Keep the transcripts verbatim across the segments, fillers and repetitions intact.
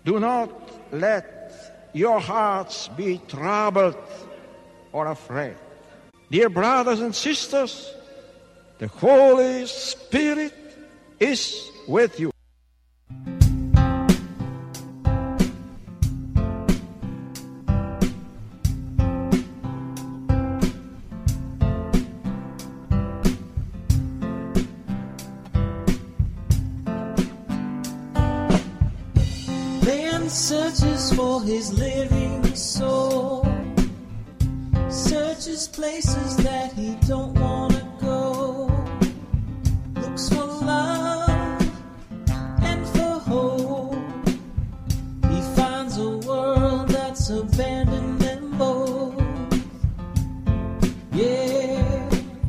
Do not let your hearts be troubled or afraid. Dear brothers and sisters, the Holy Spirit is with you. Man searches for his living soul, searches places that he don't want to go, looks for love and for hope. He finds a world that's abandoned them both. Yeah,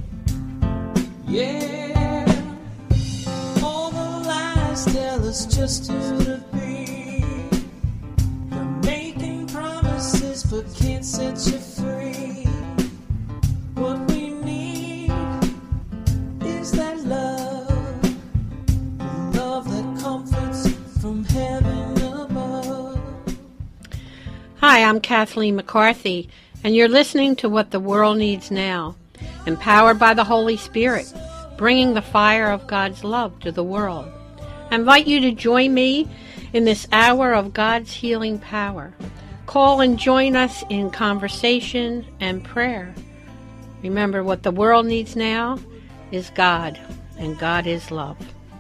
yeah. All the lies tell us just who to be. They're making promises but can't set you free. What we need is that love, the love that comforts from heaven above. Hi, I'm Kathleen McCarthy, and you're listening to What the World Needs Now, empowered by the Holy Spirit, bringing the fire of God's love to the world. I invite you to join me in this hour of God's healing power. Call and join us in conversation and prayer. Remember, what the world needs now is God, and God is love.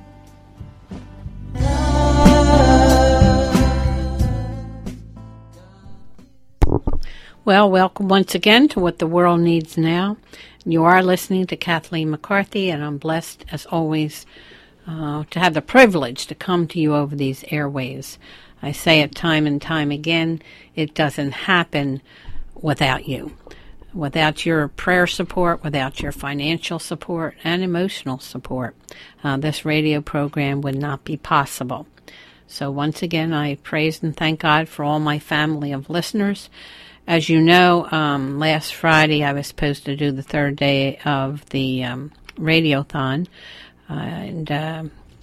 Well, welcome once again to What the World Needs Now. You are listening to Kathleen McCarthy, and I'm blessed, as always, uh, to have the privilege to come to you over these airwaves. I say it time and time again, it doesn't happen without you. Without your prayer support, without your financial support and emotional support, uh, this radio program would not be possible. So once again, I praise and thank God for all my family of listeners. As you know, um, last Friday I was supposed to do the third day of the um, Radiothon, uh, and uh,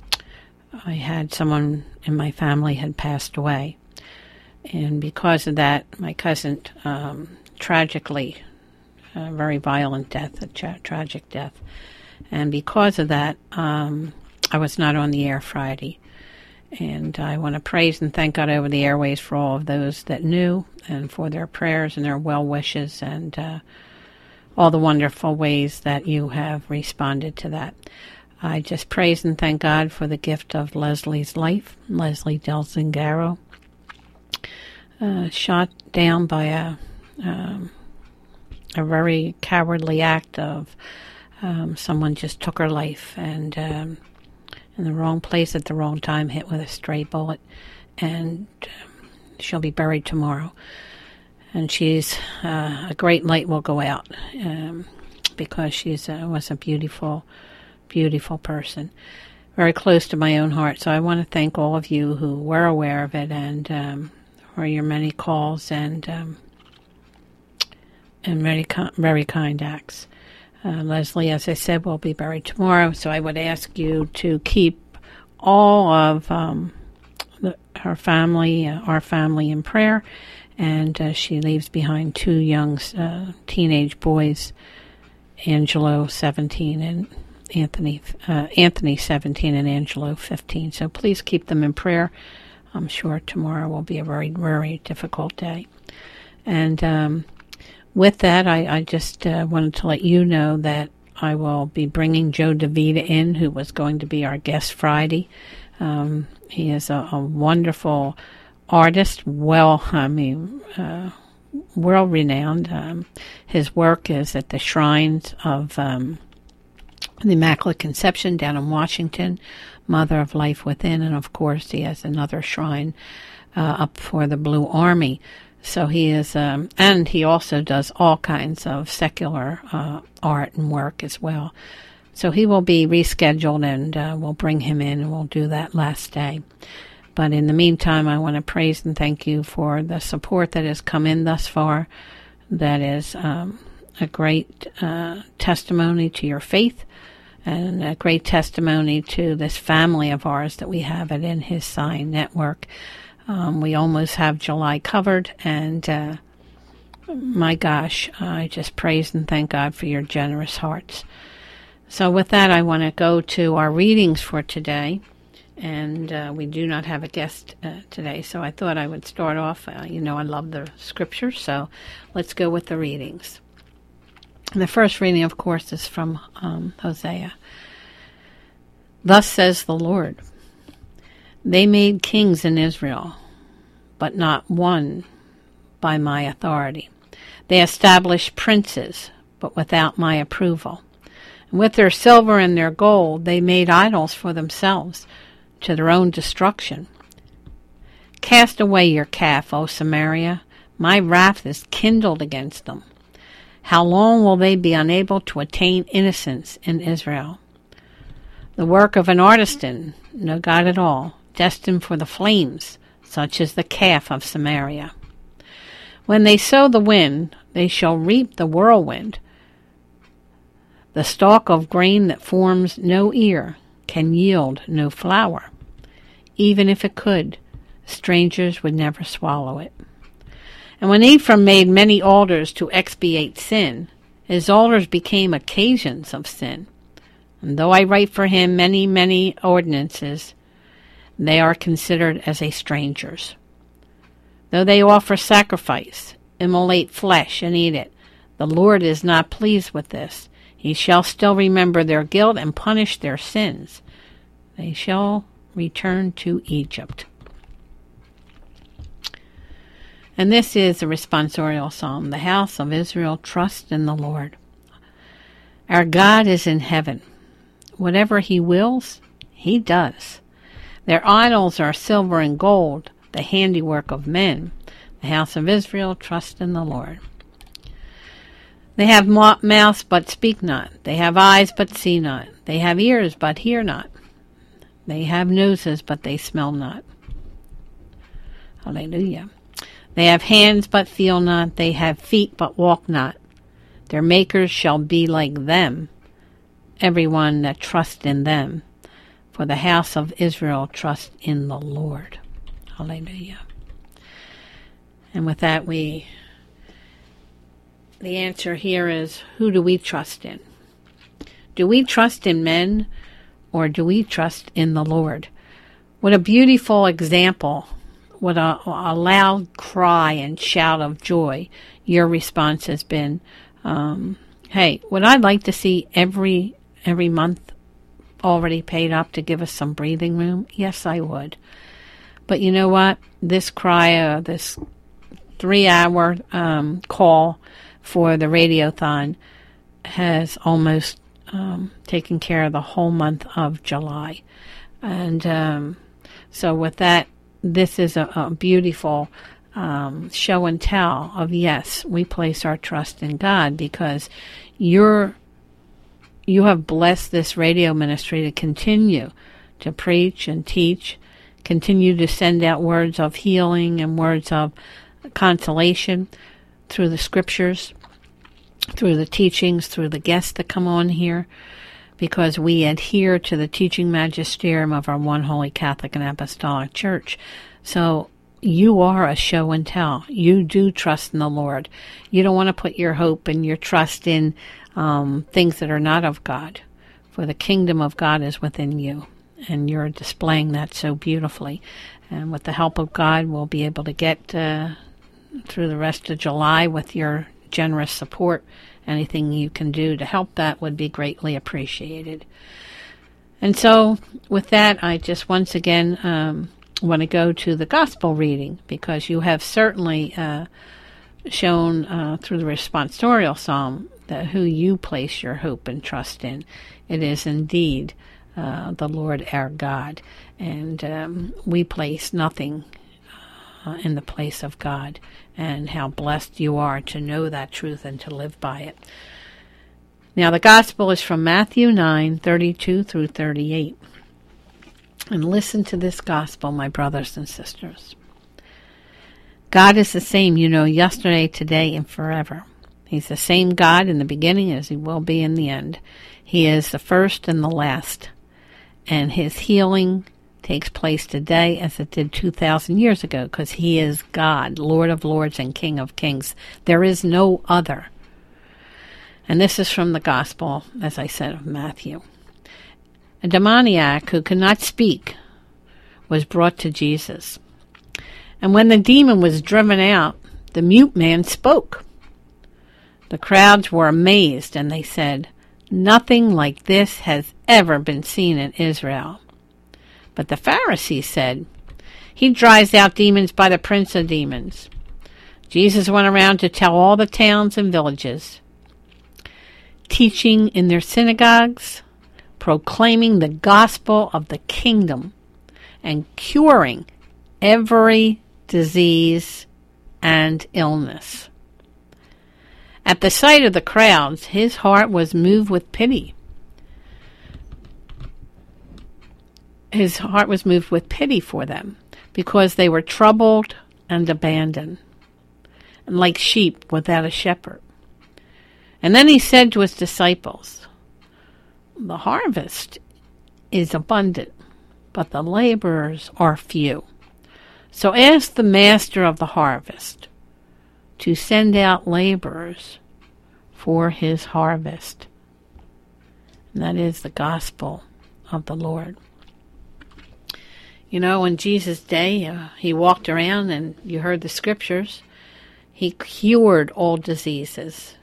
I had someone in my family had passed away. And because of that, my cousin um, tragically, a very violent death, a tra- tragic death. And because of that, um, I was not on the air Friday. And I want to praise and thank God over the airways for all of those that knew, and for their prayers and their well wishes, and uh, all the wonderful ways that you have responded to that. I just praise and thank God for the gift of Leslie's life, Leslie Del Zingaro, uh, shot down by a um, a very cowardly act of um, someone just took her life, and um, in the wrong place at the wrong time, hit with a stray bullet, and um, she'll be buried tomorrow. And she's, uh, a great light will go out, um, because she's uh, was a beautiful, beautiful person, very close to my own heart. So I want to thank all of you who were aware of it, and um, for your many calls and um, and very, very kind acts. Uh, Leslie, as I said, will be buried tomorrow, so I would ask you to keep all of um, the, her family, uh, our family, in prayer. And uh, she leaves behind two young uh, teenage boys, Angelo, seventeen, and Anthony, uh, Anthony, seventeen, and Angelo, fifteen. So please keep them in prayer. I'm sure tomorrow will be a very, very difficult day. And um, with that, I, I just uh, wanted to let you know that I will be bringing Joe DeVita in, who was going to be our guest Friday. Um, he is a, a wonderful artist, well, I mean, uh, world-renowned. Um, his work is at the shrines of um, the Immaculate Conception down in Washington, Mother of Life Within, and of course he has another shrine uh, up for the Blue Army. So he is, um, and he also does all kinds of secular uh, art and work as well. So he will be rescheduled, and uh, we'll bring him in, and we'll do that last day. But in the meantime, I want to praise and thank you for the support that has come in thus far. That is um, a great uh, testimony to your faith, and a great testimony to this family of ours that we have at In His Sign Network. Um, we almost have July covered, and uh, my gosh, I just praise and thank God for your generous hearts. So with that, I want to go to our readings for today, and uh, we do not have a guest uh, today, so I thought I would start off. Uh, you know, I love the scriptures, so let's go with the readings. And the first reading, of course, is from um, Hosea. Thus says the Lord, they made kings in Israel, but not one by my authority. They established princes, but without my approval. And with their silver and their gold, they made idols for themselves, to their own destruction. Cast away your calf, O Samaria. My wrath is kindled against them. How long will they be unable to attain innocence in Israel? The work of an artisan, no God at all, destined for the flames, such as the calf of Samaria. When they sow the wind, they shall reap the whirlwind. The stalk of grain that forms no ear can yield no flour. Even if it could, strangers would never swallow it. And when Ephraim made many altars to expiate sin, his altars became occasions of sin. And though I write for him many, many ordinances, they are considered as a stranger's. Though they offer sacrifice, immolate flesh, and eat it, the Lord is not pleased with this. He shall still remember their guilt and punish their sins. They shall return to Egypt. And this is a responsorial psalm. The house of Israel trusts in the Lord. Our God is in heaven. Whatever he wills, he does. Their idols are silver and gold, the handiwork of men. The house of Israel trusts in the Lord. They have mouths but speak not. They have eyes but see not. They have ears but hear not. They have noses but they smell not. Hallelujah. They have hands but feel not. They have feet but walk not. Their makers shall be like them, everyone that trusts in them. For the house of Israel trusts in the Lord. Hallelujah. And with that, we, the answer here is, who do we trust in? Do we trust in men, or do we trust in the Lord? What a beautiful example. What a, a loud cry and shout of joy your response has been. Um, hey, would I like to see every every month already paid up to give us some breathing room? Yes, I would. But you know what? This cry, uh, this three-hour um, call for the Radiothon has almost um, taken care of the whole month of July. And um, so with that, this is a, a beautiful um, show and tell of, yes, we place our trust in God, because you're, you have blessed this radio ministry to continue to preach and teach, continue to send out words of healing and words of consolation through the scriptures, through the teachings, through the guests that come on here, because we adhere to the teaching magisterium of our one holy Catholic and Apostolic Church. So you are a show and tell. You do trust in the Lord. You don't want to put your hope and your trust in um, things that are not of God, for the kingdom of God is within you, and you're displaying that so beautifully. And with the help of God, we'll be able to get uh, through the rest of July with your generous support. Anything you can do to help that would be greatly appreciated. And so with that, I just once again um, want to go to the gospel reading, because you have certainly uh, shown uh, through the responsorial psalm that who you place your hope and trust in. It is indeed uh, the Lord our God, and um, we place nothing uh, in the place of God. And how blessed you are to know that truth and to live by it. Now, the gospel is from Matthew nine, thirty-two through thirty-eight. And listen to this gospel, my brothers and sisters. God is the same, you know, yesterday, today, and forever. He's the same God in the beginning as he will be in the end. He is the first and the last. And his healing takes place today as it did two thousand years ago, because he is God, Lord of lords and King of kings. There is no other. And this is from the Gospel, as I said, of Matthew. A demoniac who could not speak was brought to Jesus. And when the demon was driven out, the mute man spoke. The crowds were amazed, and they said, "Nothing like this has ever been seen in Israel." But the Pharisees said, "He drives out demons by the prince of demons." Jesus went around to tell all the towns and villages, teaching in their synagogues, proclaiming the gospel of the kingdom, and curing every disease and illness. At the sight of the crowds, his heart was moved with pity. His heart was moved with pity for them, because they were troubled and abandoned, and like sheep without a shepherd. And then he said to his disciples, "The harvest is abundant, but the laborers are few. So ask the master of the harvest to send out laborers for his harvest." And that is the gospel of the Lord. You know, in Jesus' day, uh, he walked around, and you heard the scriptures. He cured all diseases.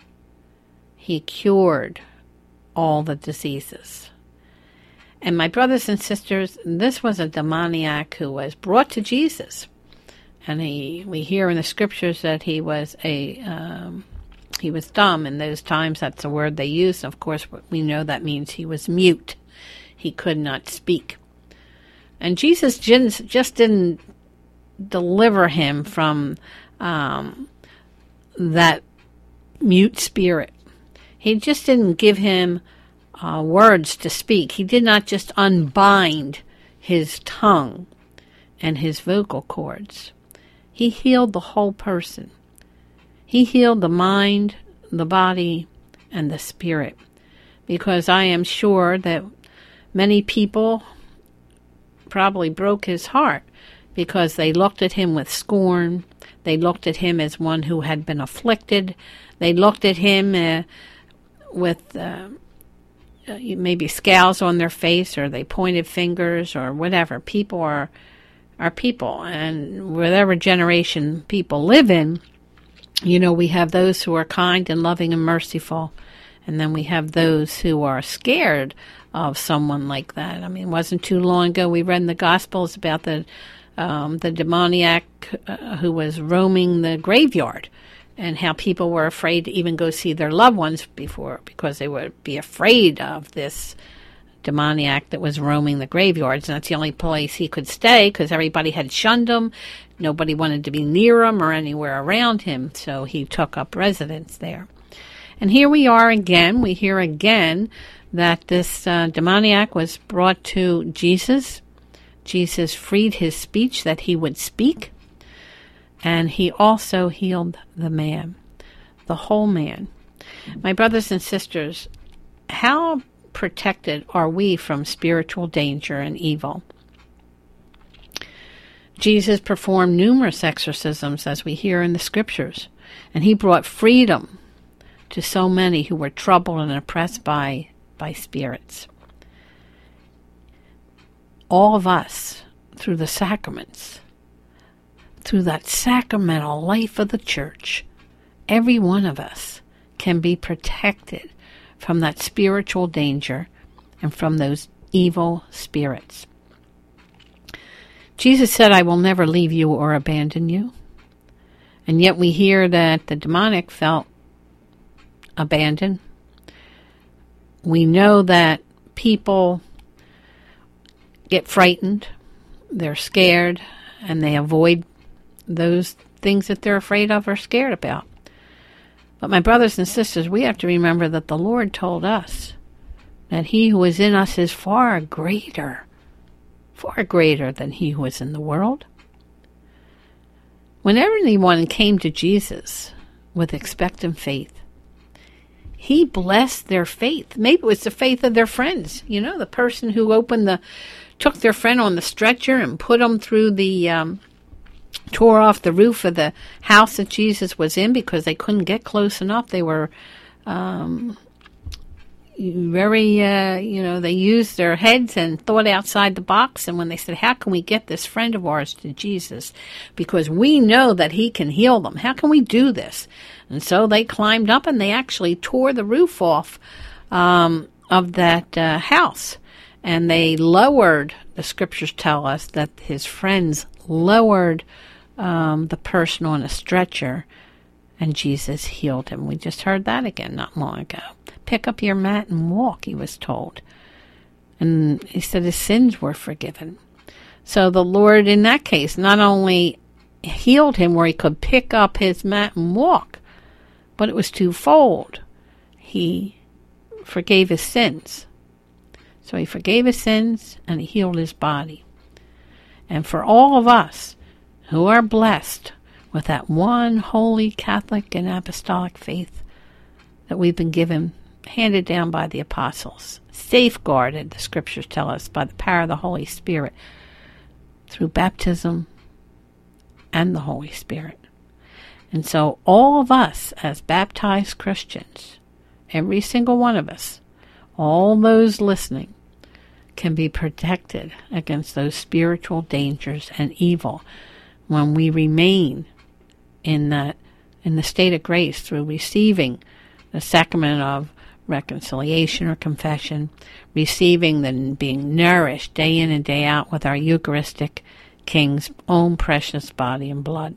He cured all the diseases. And my brothers and sisters, this was a demoniac who was brought to Jesus. And he, we hear in the scriptures that he was a, um, he was dumb in those times. That's the word they used. Of course, we know that means he was mute. He could not speak. And Jesus just didn't deliver him from um, that mute spirit. He just didn't give him uh, words to speak. He did not just unbind his tongue and his vocal cords. He healed the whole person. He healed the mind, the body, and the spirit. Because I am sure that many people probably broke his heart, because they looked at him with scorn. They looked at him as one who had been afflicted. They looked at him uh, with uh, maybe scowls on their face, or they pointed fingers, or whatever. People are are people, and whatever generation people live in, you know, we have those who are kind and loving and merciful, and then we have those who are scared of someone like that. I mean, it wasn't too long ago we read in the Gospels about the um, the demoniac uh, who was roaming the graveyard, and how people were afraid to even go see their loved ones before, because they would be afraid of this demoniac that was roaming the graveyards. And that's the only place he could stay, because everybody had shunned him. Nobody wanted to be near him or anywhere around him, so he took up residence there. And here we are again. We hear again that this uh, demoniac was brought to Jesus. Jesus freed his speech that he would speak, and he also healed the man, the whole man. My brothers and sisters, how protected are we from spiritual danger and evil? Jesus performed numerous exorcisms, as we hear in the scriptures, and he brought freedom to so many who were troubled and oppressed by by spirits. All of us, through the sacraments, through that sacramental life of the church, every one of us can be protected from that spiritual danger and from those evil spirits. Jesus said, "I will never leave you or abandon you." And yet we hear that the demonic felt abandoned. We know that people get frightened, they're scared, and they avoid those things that they're afraid of or scared about. But my brothers and sisters, we have to remember that the Lord told us that he who is in us is far greater, far greater than he who is in the world. Whenever anyone came to Jesus with expectant faith, he blessed their faith. Maybe it was the faith of their friends. You know, the person who opened the took their friend on the stretcher and put him through the, um, tore off the roof of the house that Jesus was in because they couldn't get close enough. They were um, very, uh, you know, they used their heads and thought outside the box. And when they said, how can we get this friend of ours to Jesus? Because we know that he can heal them. How can we do this? And so they climbed up and they actually tore the roof off um, of that uh, house. And they lowered, the scriptures tell us that his friends lowered um, the person on a stretcher, and Jesus healed him. We just heard that again not long ago. Pick up your mat and walk, he was told. And he said his sins were forgiven. So the Lord, in that case, not only healed him where he could pick up his mat and walk, but it was twofold. He forgave his sins. So he forgave his sins and he healed his body. And for all of us who are blessed with that one holy Catholic and apostolic faith that we've been given, handed down by the apostles, safeguarded, the scriptures tell us, by the power of the Holy Spirit through baptism and the Holy Spirit. And so all of us as baptized Christians, every single one of us, all those listening, can be protected against those spiritual dangers and evil when we remain in that in the state of grace through receiving the sacrament of reconciliation or confession, receiving and being nourished day in and day out with our Eucharistic King's own precious body and blood.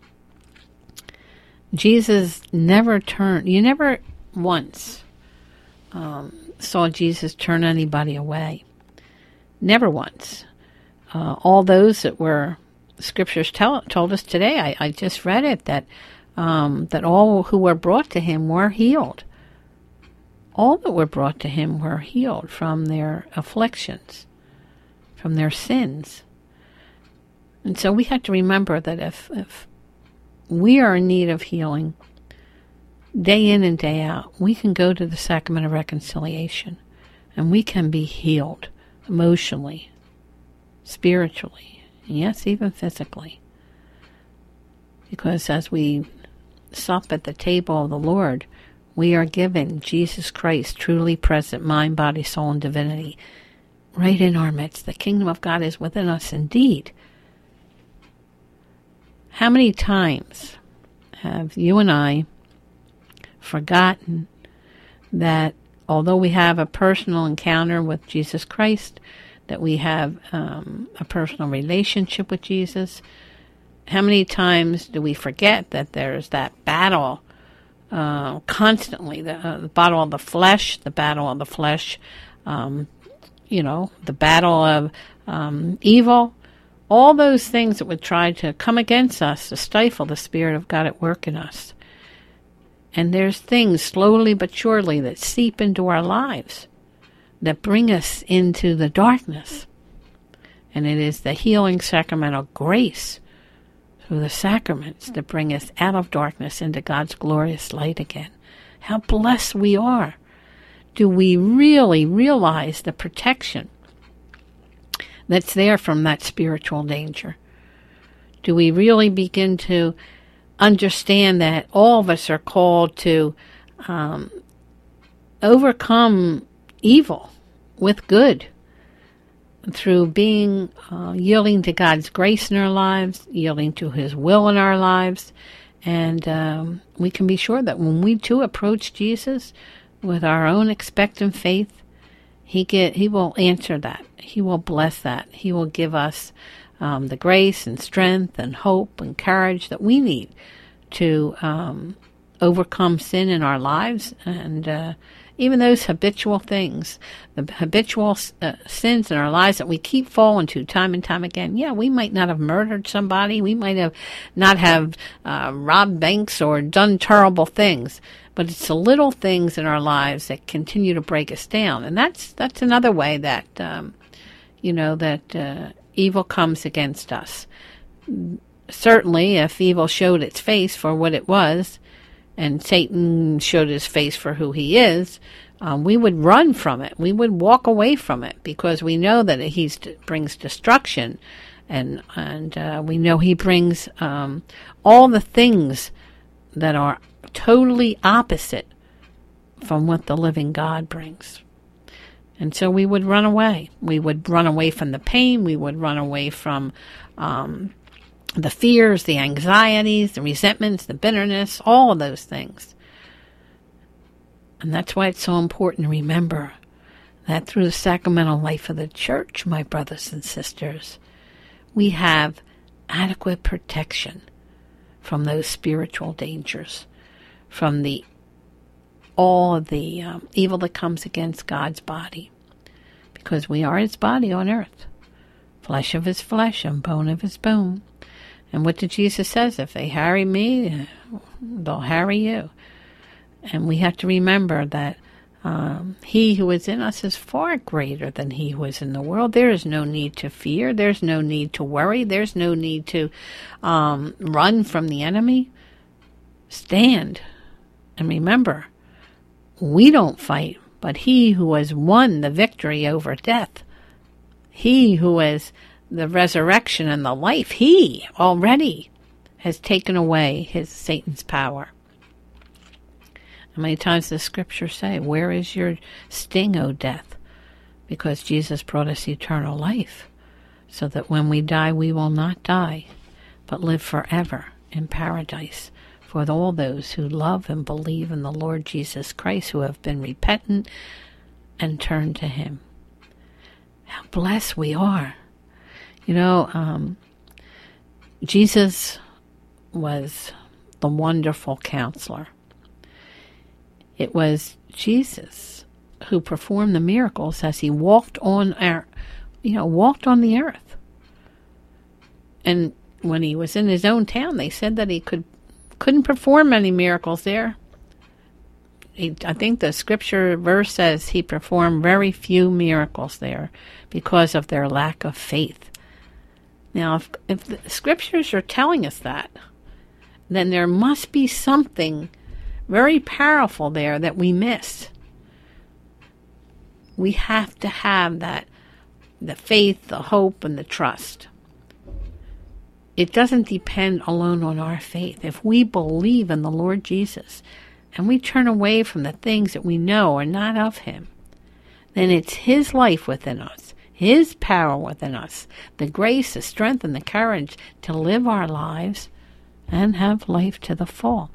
Jesus never turned, you never once um, saw Jesus turn anybody away. Never once. Uh, all those that were, scriptures tell, told us today, I, I just read it, that um, that all who were brought to him were healed. All that were brought to him were healed from their afflictions, from their sins. And so we have to remember that if, if we are in need of healing, day in and day out, we can go to the sacrament of reconciliation and we can be healed emotionally, spiritually, and yes, even physically. Because as we sup at the table of the Lord, we are given Jesus Christ, truly present, mind, body, soul, and divinity, right in our midst. The kingdom of God is within us indeed. How many times have you and I forgotten that although we have a personal encounter with Jesus Christ, that we have um, a personal relationship with Jesus, how many times do we forget that there's that battle uh, constantly, the, uh, the battle of the flesh, the battle of the flesh, um, you know, the battle of um, evil, all those things that would try to come against us to stifle the Spirit of God at work in us. And there's things slowly but surely that seep into our lives that bring us into the darkness. And it is the healing sacrament of grace through the sacraments that bring us out of darkness into God's glorious light again. How blessed we are. Do we really realize the protection that's there from that spiritual danger? Do we really begin to understand that all of us are called to um, overcome evil with good through being uh, yielding to God's grace in our lives, yielding to his will in our lives, and um, we can be sure that when we too approach Jesus with our own expectant faith, he get he will answer that. He will bless that. He will give us um, the grace and strength and hope and courage that we need to um, overcome sin in our lives, and uh, even those habitual things, the habitual uh, sins in our lives that we keep falling to time and time again. Yeah, we might not have murdered somebody. We might have not have uh, robbed banks or done terrible things. But it's the little things in our lives that continue to break us down. And that's that's another way that, um, you know, that uh, evil comes against us. Certainly, if evil showed its face for what it was, and Satan showed his face for who he is, um, we would run from it. We would walk away from it because we know that he brings destruction, and and uh, we know he brings um, all the things that are totally opposite from what the living God brings. And so we would run away. We would run away from the pain. We would run away from um, the fears, the anxieties, the resentments, the bitterness, all of those things. And that's why it's so important to remember that through the sacramental life of the church, my brothers and sisters, we have adequate protection from those spiritual dangers, from the all of the um, evil that comes against God's body, because we are his body on earth, flesh of his flesh and bone of his bone. And what did Jesus says? If they harry me, they'll harry you. And we have to remember that um, he who is in us is far greater than he who is in the world. There is no need to fear. There's no need to worry. There's no need to um, run from the enemy. Stand and remember, we don't fight, but he who has won the victory over death, he who is the resurrection and the life, he already has taken away his Satan's power. How many times does Scripture say, where is your sting, O death? Because Jesus brought us eternal life, so that when we die, we will not die, but live forever in paradise for all those who love and believe in the Lord Jesus Christ, who have been repentant and turned to him. How blessed we are. You know, um, Jesus was the wonderful counselor. It was Jesus who performed the miracles as he walked on our, you know, walked on the earth. And when he was in his own town, they said that he could couldn't perform any miracles there. He, I think the scripture verse says he performed very few miracles there because of their lack of faith. Now, if, if the scriptures are telling us that, then there must be something very powerful there that we miss. We have to have that, the faith, the hope, and the trust. It doesn't depend alone on our faith. If we believe in the Lord Jesus and we turn away from the things that we know are not of him, then it's his life within us, his power within us, the grace, the strength, and the courage to live our lives and have life to the full.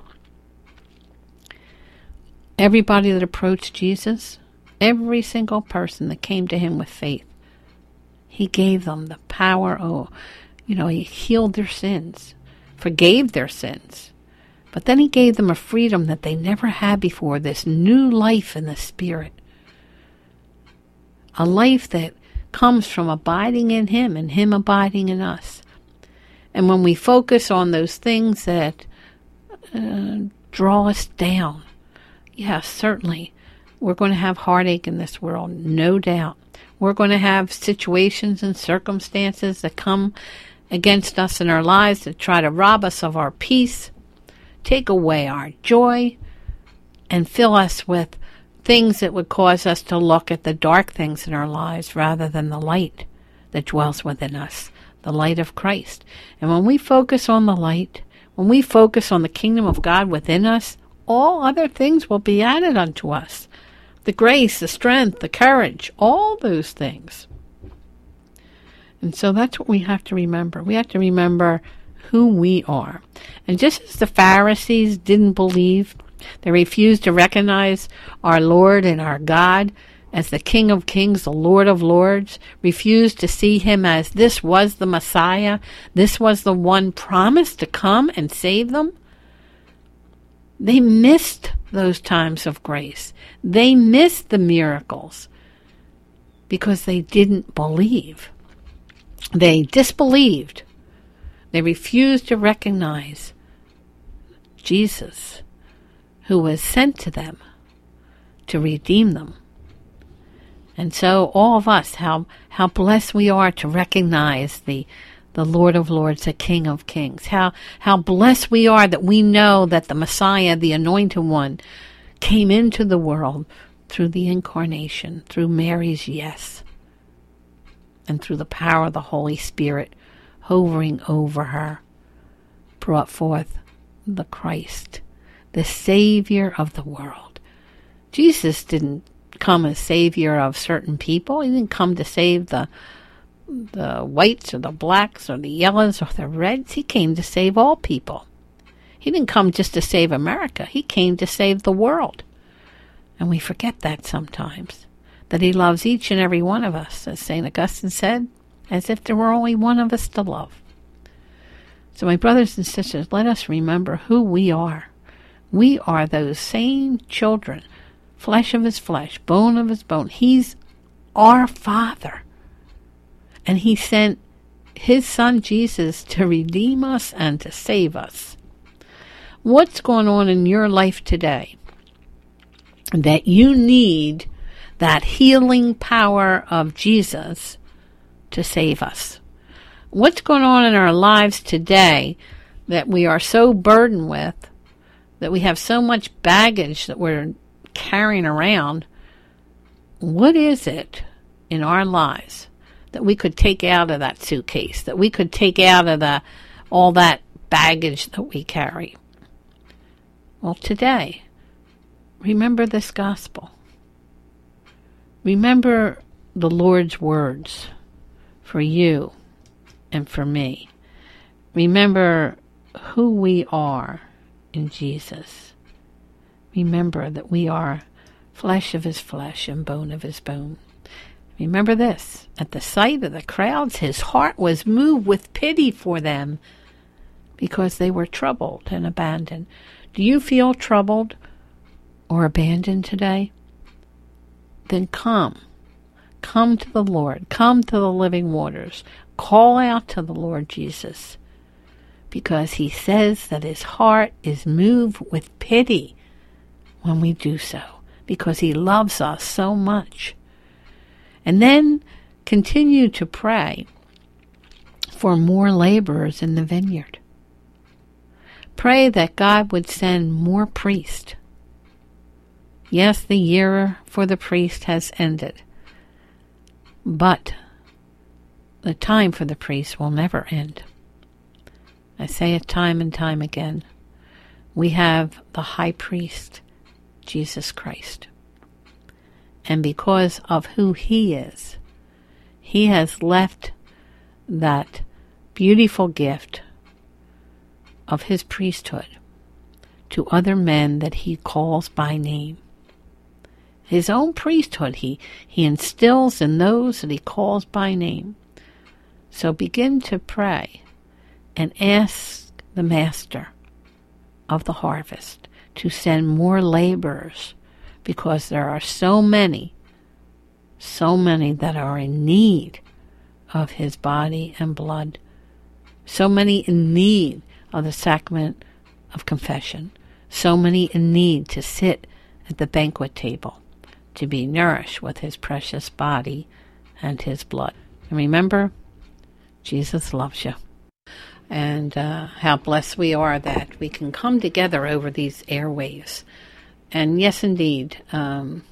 Everybody that approached Jesus, every single person that came to him with faith, he gave them the power. Oh, you know, he healed their sins, forgave their sins. But then he gave them a freedom that they never had before, this new life in the Spirit. A life that comes from abiding in him and him abiding in us. And when we focus on those things that uh, draw us down, yeah, certainly, we're going to have heartache in this world, no doubt. We're going to have situations and circumstances that come against us in our lives to try to rob us of our peace, take away our joy, and fill us with things that would cause us to look at the dark things in our lives rather than the light that dwells within us, the light of Christ. And when we focus on the light, when we focus on the kingdom of God within us, all other things will be added unto us. The grace, the strength, the courage, all those things. And so that's what we have to remember. We have to remember who we are. And just as the Pharisees didn't believe, they refused to recognize our Lord and our God as the King of Kings, the Lord of Lords, refused to see him as this was the Messiah, this was the one promised to come and save them. They missed those times of grace. They missed the miracles because they didn't believe. They disbelieved. They refused to recognize Jesus, who was sent to them to redeem them. And so all of us, how how blessed we are to recognize the the Lord of Lords, the King of Kings. How how blessed we are that we know that the Messiah, the Anointed One, came into the world, through the incarnation, through Mary's yes, and through the power of the Holy Spirit hovering over her, brought forth the Christ, the Savior of the world. Jesus didn't come as Savior of certain people. He didn't come to save the the whites or the blacks or the yellows or the reds. He came to save all people. He didn't come just to save America. He came to save the world. And we forget that sometimes, that he loves each and every one of us, as Saint Augustine said, as if there were only one of us to love. So my brothers and sisters, let us remember who we are. We are those same children, flesh of his flesh, bone of his bone. He's our Father. And he sent his Son Jesus to redeem us and to save us. What's going on in your life today that you need that healing power of Jesus to save us? What's going on in our lives today that we are so burdened with, that we have so much baggage that we're carrying around? What is it in our lives that we could take out of that suitcase, that we could take out of the all that baggage that we carry? Well, today, remember this gospel. Remember the Lord's words for you and for me. Remember who we are in Jesus. Remember that we are flesh of his flesh and bone of his bone. Remember this, at the sight of the crowds, his heart was moved with pity for them because they were troubled and abandoned. Do you feel troubled or abandoned today? Then come. Come to the Lord. Come to the living waters. Call out to the Lord Jesus, because he says that his heart is moved with pity when we do so, because he loves us so much. And then continue to pray for more laborers in the vineyard. Pray that God would send more priests. Yes, the year for the priest has ended, but the time for the priest will never end. I say it time and time again. We have the high priest, Jesus Christ. And because of who he is, he has left that beautiful gift of his priesthood to other men that he calls by name. His own priesthood he, he instills in those that he calls by name. So begin to pray and ask the Master of the harvest to send more laborers, because there are so many, so many that are in need of his body and blood, so many in need of the sacrament of confession, so many in need to sit at the banquet table, to be nourished with his precious body and his blood. And remember, Jesus loves you. And uh, how blessed we are that we can come together over these airwaves. And yes, indeed, um,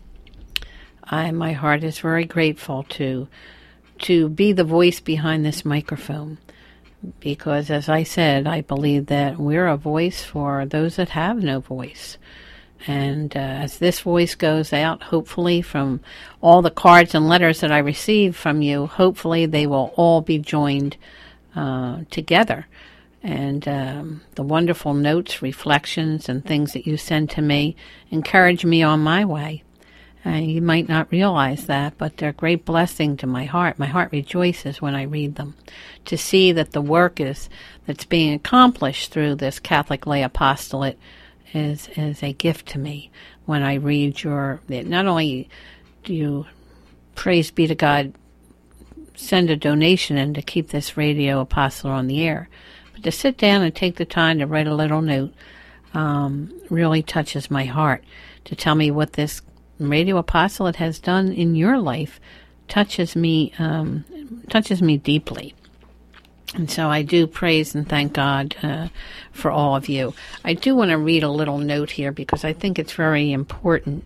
I my heart is very grateful to to be the voice behind this microphone. Because, as I said, I believe that we're a voice for those that have no voice. And uh, as this voice goes out, hopefully from all the cards and letters that I receive from you, hopefully they will all be joined uh, together. And um, the wonderful notes, reflections, and things that you send to me encourage me on my way. Uh, you might not realize that, but they're a great blessing to my heart. My heart rejoices when I read them, to see that the work is that's being accomplished through this Catholic lay apostolate is is a gift to me. When I read your, not only do you, praise be to God, send a donation in to keep this radio apostolate on the air, but to sit down and take the time to write a little note um, really touches my heart. To tell me what this Radio Apostolate has done in your life touches me um, touches me deeply. And so I do praise and thank God uh, for all of you. I do want to read a little note here because I think it's very important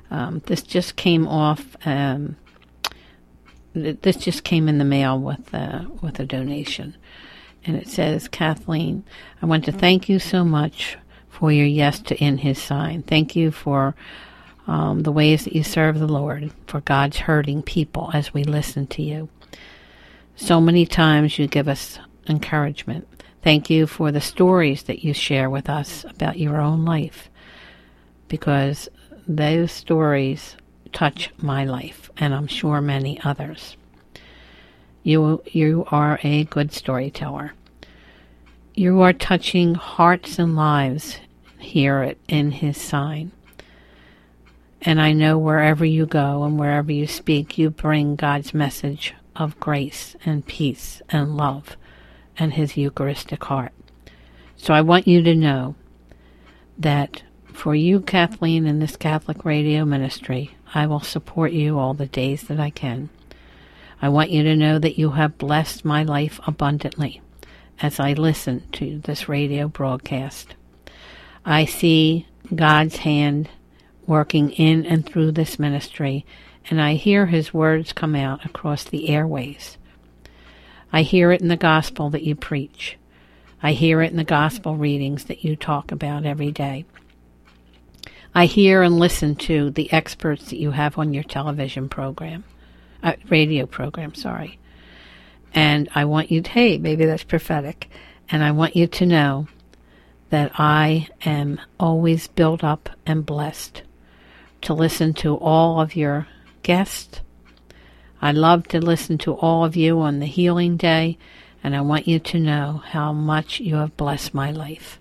Um, this just came off. Um, this just came in the mail with uh, with a donation, and it says, Kathleen, I want to thank you so much for your yes to In His Sign. Thank you for um, the ways that you serve the Lord, for God's hurting people as we listen to you. So many times you give us encouragement. Thank you for the stories that you share with us about your own life, because those stories touch my life, and I'm sure many others. You, you are a good storyteller. You are touching hearts and lives here at In His Sign. And I know wherever you go and wherever you speak, you bring God's message of grace and peace and love and His Eucharistic heart. So I want you to know that for you, Kathleen, in this Catholic radio ministry, I will support you all the days that I can. I want you to know that you have blessed my life abundantly as I listen to this radio broadcast. I see God's hand working in and through this ministry, and I hear His words come out across the airways. I hear it in the gospel that you preach. I hear it in the gospel readings that you talk about every day. I hear and listen to the experts that you have on your television program, uh, radio program, sorry. And I want you to, hey, maybe that's prophetic, and I want you to know that I am always built up and blessed to listen to all of your guests. I love to listen to all of you on the Healing Day, and I want you to know how much you have blessed my life.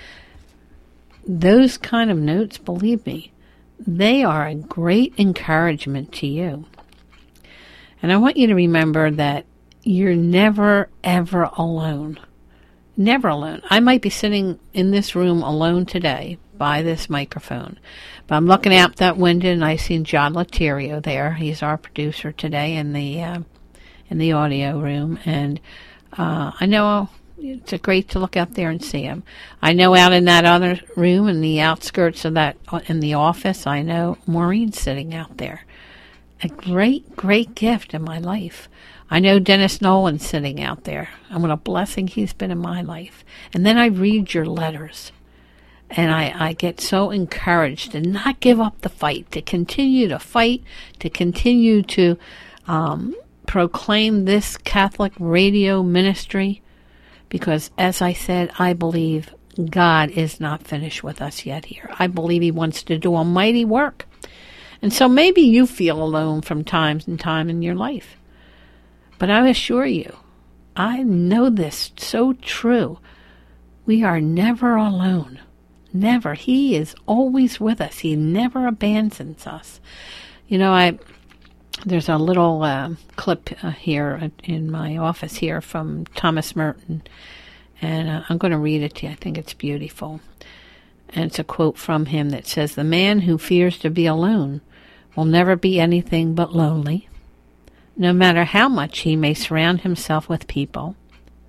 Those kind of notes, believe me, they are a great encouragement to you. And I want you to remember that you're never, ever alone. Never alone. I might be sitting in this room alone today by this microphone, but I'm looking out that window and I see John Laterio there. He's our producer today in the uh, in the audio room, and uh, I know it's great to look out there and see him. I know out in that other room, in the outskirts of that, in the office, I know Maureen's sitting out there. A great, great gift in my life. I know Dennis Nolan's sitting out there, and what a blessing he's been in my life. And then I read your letters, and I, I get so encouraged to not give up the fight, to continue to fight, to continue to um, proclaim this Catholic radio ministry, because, as I said, I believe God is not finished with us yet here. I believe He wants to do a mighty work. And so maybe you feel alone from time to time in your life. But I assure you, I know this so true. We are never alone. Never. He is always with us. He never abandons us. You know, I there's a little uh, clip uh, here in my office here from Thomas Merton, and uh, I'm going to read it to you. I think it's beautiful. And it's a quote from him that says, "The man who fears to be alone will never be anything but lonely, no matter how much he may surround himself with people.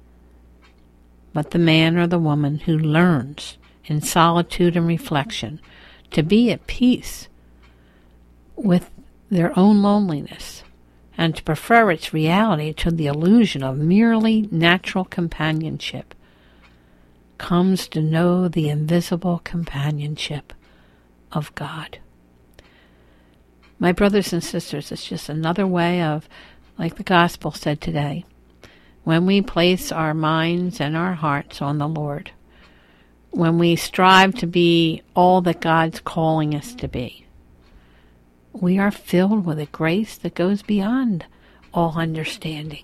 But the man or the woman who learns in solitude and reflection to be at peace with their own loneliness and to prefer its reality to the illusion of merely natural companionship comes to know the invisible companionship of God." My brothers and sisters, it's just another way of, like the gospel said today, when we place our minds and our hearts on the Lord, when we strive to be all that God's calling us to be, we are filled with a grace that goes beyond all understanding.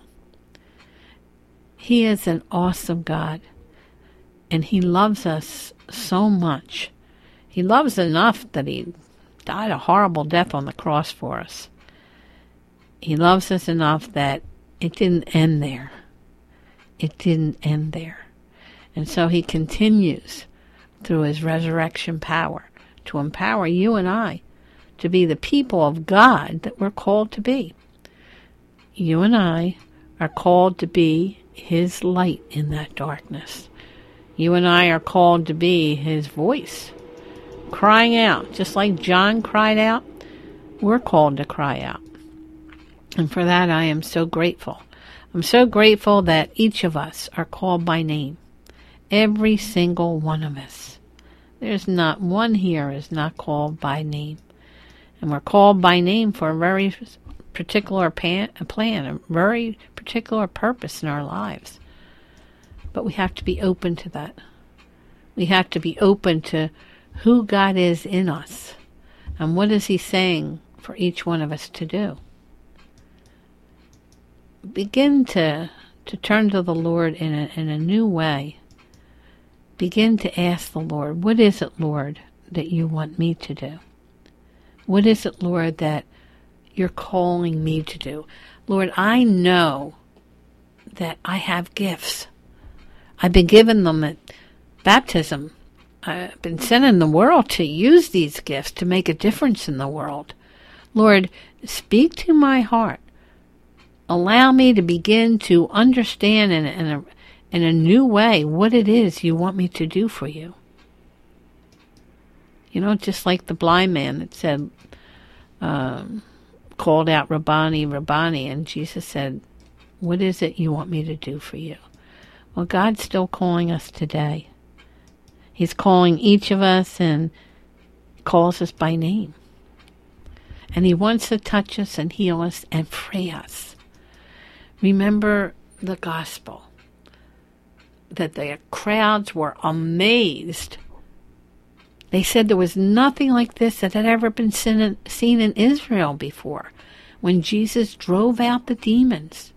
He is an awesome God, and He loves us so much. He loves enough that He died a horrible death on the cross for us. He loves us enough that it didn't end there. It didn't end there. And so He continues through His resurrection power to empower you and I to be the people of God that we're called to be. You and I are called to be His light in that darkness. You and I are called to be His voice, crying out, just like John cried out. we're called to cry out. And for that, I am so grateful. I'm so grateful that each of us are called by name. Every single one of us. There's not one here is not called by name. And we're called by name for a very particular pan, a plan, a very particular purpose in our lives. But we have to be open to that. We have to be open to who God is in us. And what is He saying for each one of us to do? Begin to, to turn to the Lord in a, in a new way. Begin to ask the Lord, what is it, Lord, that you want me to do? What is it, Lord, that you're calling me to do? Lord, I know that I have gifts. I've been given them at baptism. I've been sent in the world to use these gifts to make a difference in the world. Lord, speak to my heart. Allow me to begin to understand in, in, a, in a new way what it is you want me to do for you. You know, just like the blind man that said, um, called out, Rabbani, Rabbani, and Jesus said, what is it you want me to do for you? Well, God's still calling us today. He's calling each of us and calls us by name. And He wants to touch us and heal us and free us. Remember the gospel, that the crowds were amazed. They said there was nothing like this that had ever been seen in Israel before. When Jesus drove out the demons,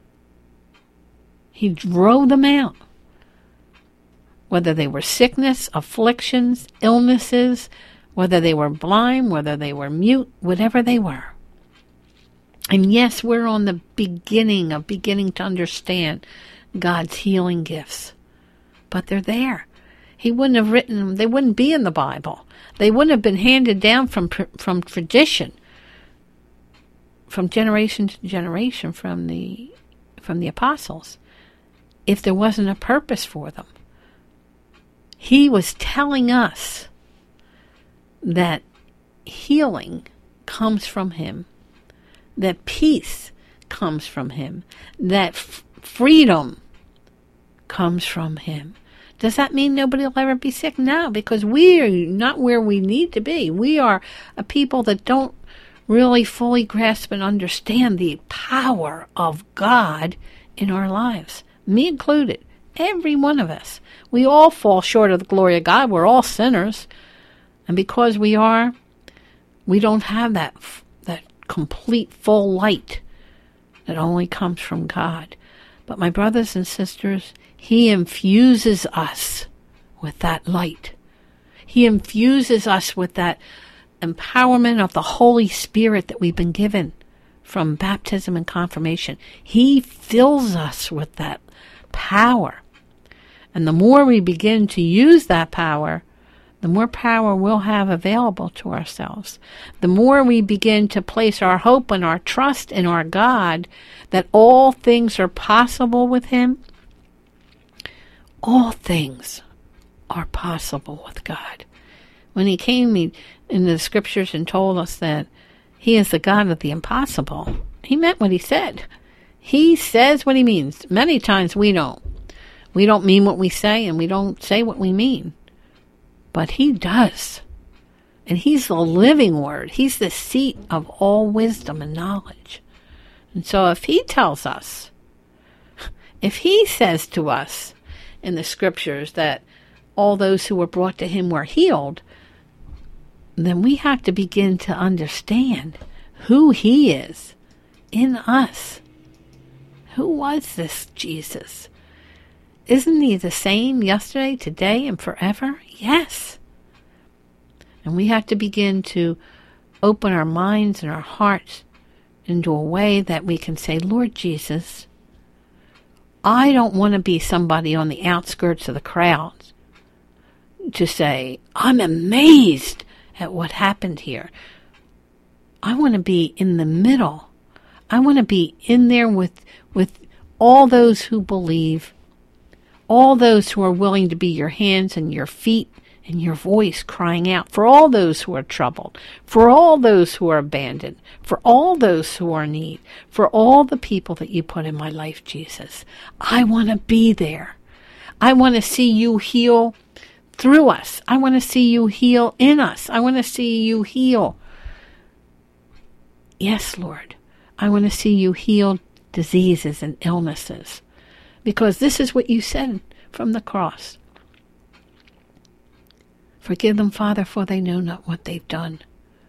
He drove them out. Whether they were sickness, afflictions, illnesses, whether they were blind, whether they were mute, whatever they were. And yes, we're on the beginning of beginning to understand God's healing gifts. But they're there. He wouldn't have written them. They wouldn't be in the Bible. They wouldn't have been handed down from from tradition, from generation to generation, from the from the apostles, if there wasn't a purpose for them. He was telling us that healing comes from Him, that peace comes from Him, that f- freedom comes from Him. Does that mean nobody will ever be sick? No, because we are not where we need to be. We are a people that don't really fully grasp and understand the power of God in our lives, me included. Every one of us. We all fall short of the glory of God. We're all sinners. And because we are, we don't have that that complete full light that only comes from God. But my brothers and sisters, He infuses us with that light. He infuses us with that empowerment of the Holy Spirit that we've been given from baptism and confirmation. He fills us with that power. And the more we begin to use that power, the more power we'll have available to ourselves. The more we begin to place our hope and our trust in our God, that all things are possible with Him. All things are possible with God. When He came in the scriptures and told us that He is the God of the impossible, He meant what He said. He says what He means. Many times we don't. We don't mean what we say, and we don't say what we mean. But He does. And He's the living Word. He's the seat of all wisdom and knowledge. And so if He tells us, if He says to us in the scriptures that all those who were brought to Him were healed, then we have to begin to understand who He is in us. Who was this Jesus? Isn't He the same yesterday, today, and forever? Yes. And we have to begin to open our minds and our hearts into a way that we can say, Lord Jesus, I don't want to be somebody on the outskirts of the crowd to say, I'm amazed at what happened here. I want to be in the middle. I want to be in there with, with all those who believe, all those who are willing to be your hands and your feet and your voice crying out for all those who are troubled, for all those who are abandoned, for all those who are in need, for all the people that you put in my life, Jesus. I want to be there. I want to see you heal through us. I want to see you heal in us. I want to see you heal. Yes, Lord. I want to see you heal diseases and illnesses, because this is what you said from the cross. Forgive them, Father, for they know not what they've done.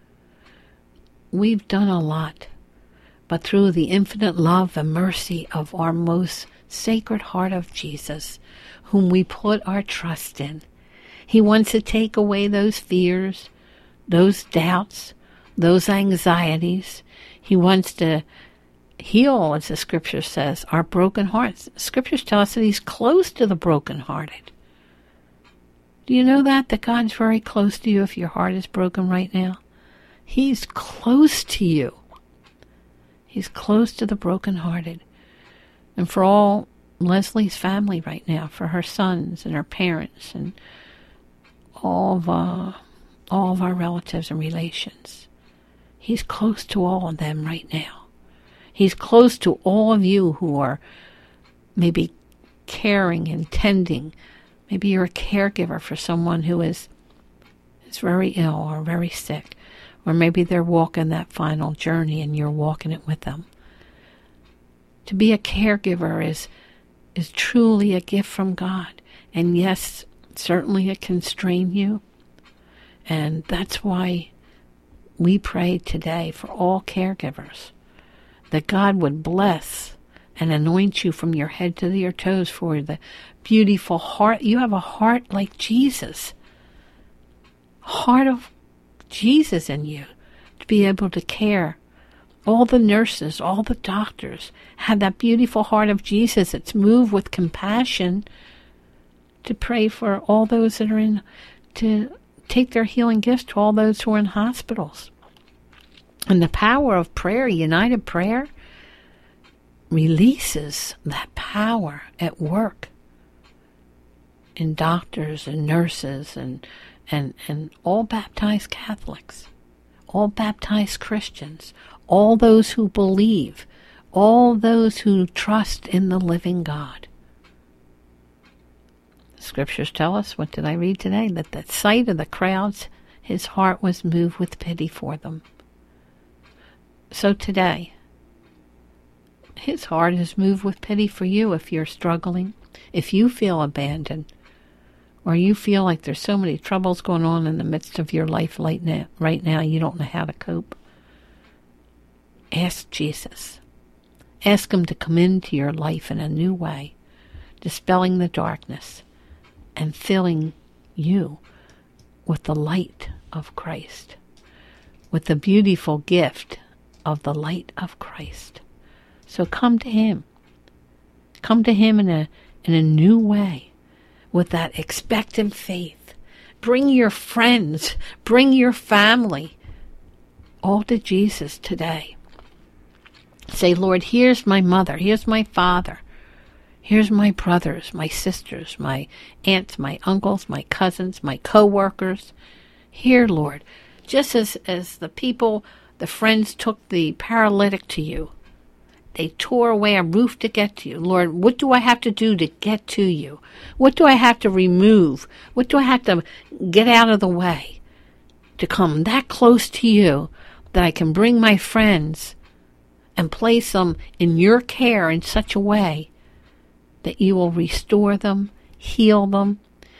We've done a lot, but through the infinite love and mercy of our most sacred heart of Jesus, whom we put our trust in, he wants to take away those fears, those doubts, those anxieties. He wants to heal, as the scripture says, our broken hearts. The scriptures tell us that he's close to the brokenhearted. Do you know that? That God's very close to you if your heart is broken right now? He's close to you. He's close to the brokenhearted. And for all Leslie's family right now, for her sons and her parents and all of, uh, all of our relatives and relations, he's close to all of them right now. He's close to all of you who are maybe caring and tending. Maybe you're a caregiver for someone who is, is very ill or very sick. Or maybe they're walking that final journey and you're walking it with them. To be a caregiver is, is truly a gift from God. And yes, certainly it can strain you. And that's why we pray today for all caregivers, that God would bless and anoint you from your head to your toes for the beautiful heart. You have a heart like Jesus. Heart of Jesus in you, to be able to care. All the nurses, all the doctors have that beautiful heart of Jesus that's moved with compassion to pray for all those that are in, to take their healing gifts to all those who are in hospitals. And the power of prayer, united prayer, releases that power at work in doctors and nurses and and, and all baptized Catholics, all baptized Christians, all those who believe, all those who trust in the living God. The scriptures tell us, what did I read today? That at the sight of the crowds, his heart was moved with pity for them. So today, his heart is moved with pity for you if you're struggling, if you feel abandoned, or you feel like there's so many troubles going on in the midst of your life right now, right now you don't know how to cope. Ask Jesus. Ask him to come into your life in a new way, dispelling the darkness and filling you with the light of Christ, with the beautiful gift of the light of Christ. So come to him. Come to him in a in a new way, with that expectant faith. Bring your friends, bring your family, all to Jesus today. Say, Lord, here's my mother, here's my father, here's my brothers, my sisters, my aunts, my uncles, my cousins, my co-workers. Here, Lord, just as, as the people, the friends took the paralytic to you, they tore away a roof to get to you. Lord, what do I have to do to get to you? What do I have to remove? What do I have to get out of the way to come that close to you that I can bring my friends and place them in your care in such a way that you will restore them, heal them,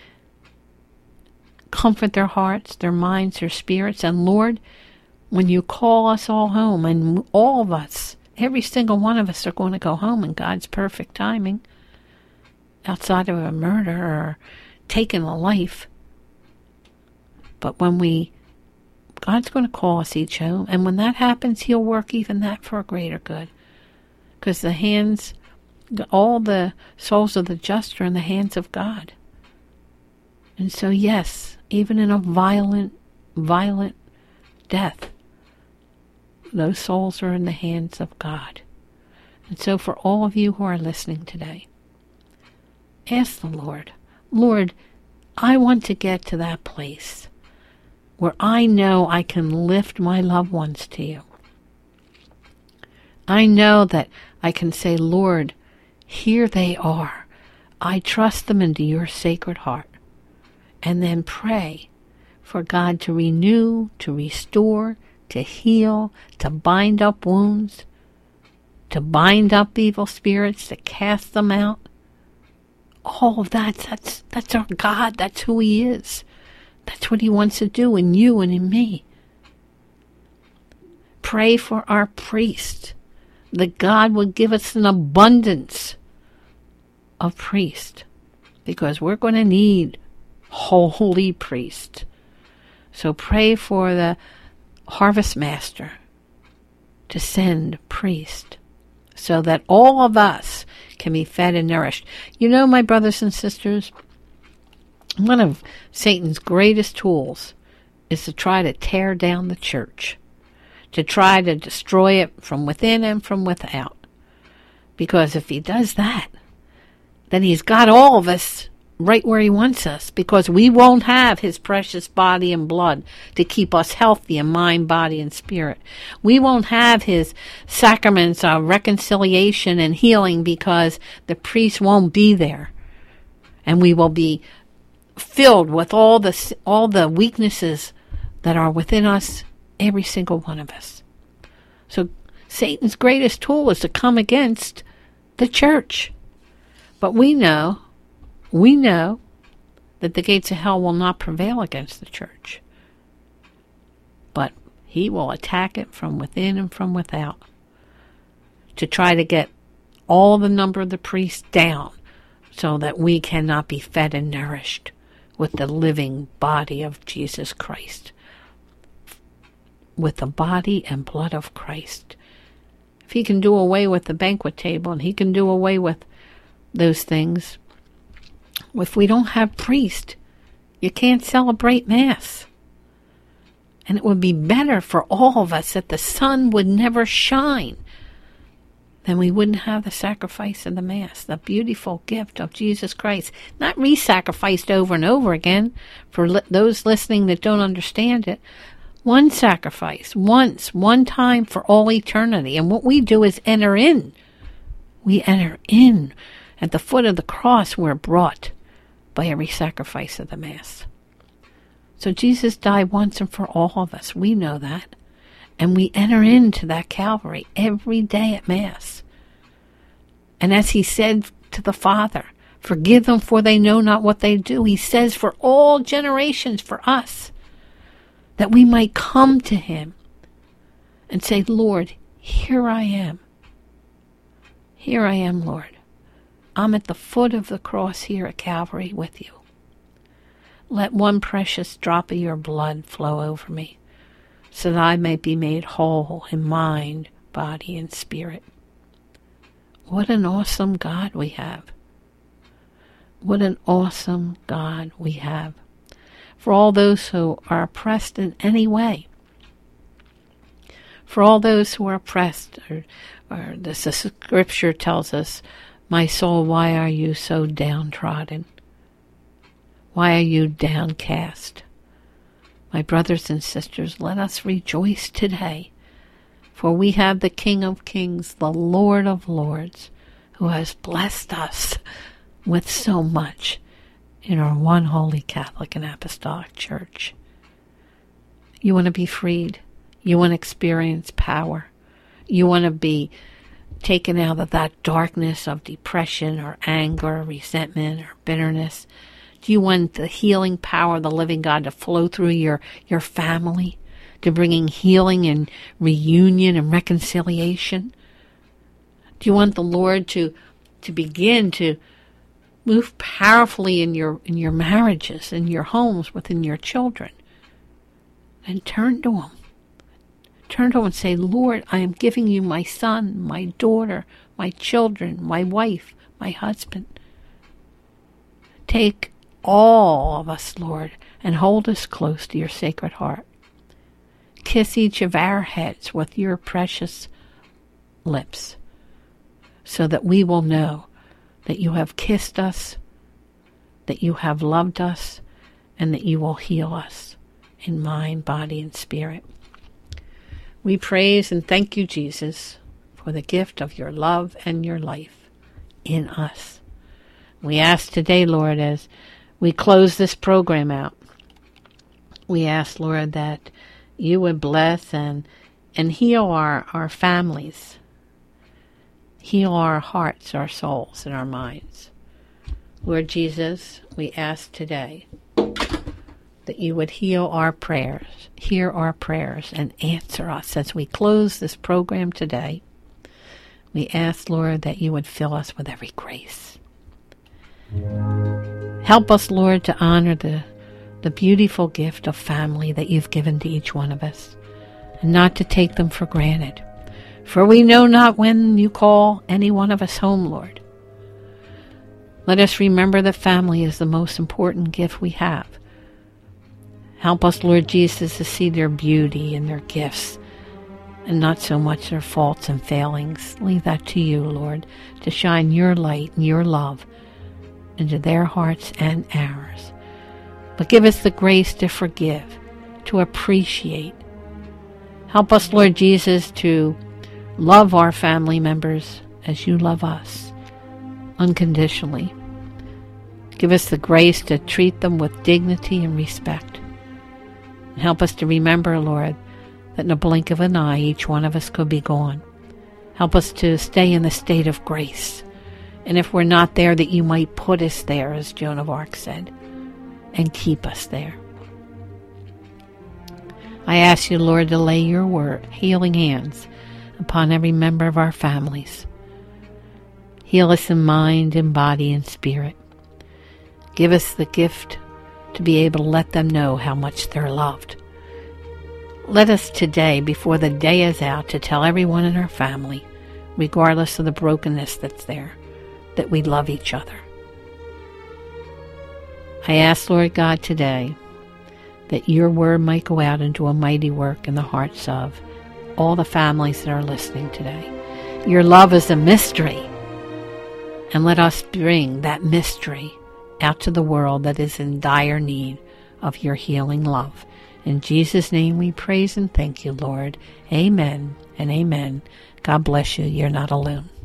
comfort their hearts, their minds, their spirits. And Lord, when you call us all home, and all of us, every single one of us are going to go home in God's perfect timing, outside of a murder or taking a life. But when we, God's going to call us each home, and when that happens, he'll work even that for a greater good. Because the hands, all the souls of the just are in the hands of God. And so yes, even in a violent, violent death, those souls are in the hands of God. And so for all of you who are listening today, ask the Lord, Lord, I want to get to that place where I know I can lift my loved ones to you. I know that I can say, Lord, here they are. I trust them into your sacred heart. And then pray for God to renew, to restore, to heal, to bind up wounds, to bind up evil spirits, to cast them out. All of that, that's, that's our God. That's who he is. That's what he wants to do in you and in me. Pray for our priest, that God would give us an abundance of priests, because we're going to need holy priests. So pray for the harvest master to send priests so that all of us can be fed and nourished. You know, my brothers and sisters, one of Satan's greatest tools is to try to tear down the church, to try to destroy it from within and from without. Because if he does that, then he's got all of us right where he wants us, because we won't have his precious body and blood to keep us healthy in mind, body, and spirit. We won't have his sacraments of reconciliation and healing, because the priest won't be there. And we will be filled with all the all the weaknesses that are within us, every single one of us. So Satan's greatest tool is to come against the church. But we know, we know that the gates of hell will not prevail against the church. But he will attack it from within and from without to try to get all the number of the priests down so that we cannot be fed and nourished with the living body of Jesus Christ, with the body and blood of Christ. If he can do away with the banquet table, and he can do away with those things, if we don't have priests, you can't celebrate Mass. And it would be better for all of us that the sun would never shine, then we wouldn't have the sacrifice of the Mass, the beautiful gift of Jesus Christ, not re-sacrificed over and over again. For li- those listening that don't understand it, one sacrifice, once, one time for all eternity. And what we do is enter in. We enter in. At the foot of the cross, we're brought by every sacrifice of the Mass. So Jesus died once and for all of us. We know that. And we enter into that Calvary every day at Mass. And as he said to the Father, forgive them, for they know not what they do. He says for all generations, for us, that we might come to him and say, Lord, here I am. Here I am, Lord. I'm at the foot of the cross here at Calvary with you. Let one precious drop of your blood flow over me, so that I may be made whole in mind, body, and spirit. What an awesome God we have. What an awesome God we have. For all those who are oppressed in any way, for all those who are oppressed, or, or the scripture tells us, my soul, why are you so downtrodden? Why are you downcast? My brothers and sisters, let us rejoice today, for we have the King of Kings, the Lord of Lords, who has blessed us with so much in our one holy Catholic and Apostolic Church. You want to be freed. You want to experience power. You want to be taken out of that darkness of depression or anger or resentment or bitterness. Do you want the healing power of the living God to flow through your, your family, to bringing healing and reunion and reconciliation? Do you want the Lord to to begin to move powerfully in your in your marriages, in your homes, within your children? Then turn to him. Turn to him and say, Lord, I am giving you my son, my daughter, my children, my wife, my husband. Take all of us, Lord, and hold us close to your sacred heart. Kiss each of our heads with your precious lips, so that we will know that you have kissed us, that you have loved us and that you will heal us in mind, body, and spirit. We praise and thank you, Jesus, for the gift of your love and your life in us. We ask today, Lord, as we close this program out, we ask, Lord, that you would bless and, and heal our, our families, heal our hearts, our souls, and our minds. Lord Jesus, we ask today that you would heal our prayers, hear our prayers, and answer us as we close this program today. We ask, Lord, that you would fill us with every grace. Help us, Lord, to honor the, the beautiful gift of family that you've given to each one of us, and not to take them for granted. For we know not when you call any one of us home, Lord. Let us remember that family is the most important gift we have. Help us, Lord Jesus, to see their beauty and their gifts, and not so much their faults and failings. Leave that to you, Lord, to shine your light and your love into their hearts and ours. But give us the grace to forgive, to appreciate. Help us, Lord Jesus, to love our family members as you love us, unconditionally. Give us the grace to treat them with dignity and respect. And help us to remember, Lord, that in a blink of an eye, each one of us could be gone. Help us to stay in the state of grace. And if we're not there, that you might put us there, as Joan of Arc said, and keep us there. I ask you, Lord, to lay your word, healing hands, upon every member of our families. Heal us in mind, in body, and spirit. Give us the gift to be able to let them know how much they're loved. Let us today, before the day is out, to tell everyone in our family, regardless of the brokenness that's there, that we love each other. I ask, Lord God, today that your word might go out and do a mighty work in the hearts of all the families that are listening today. Your love is a mystery, and let us bring that mystery out to the world that is in dire need of your healing love. In Jesus' name we praise and thank you, Lord. Amen and amen. God bless you. You're not alone.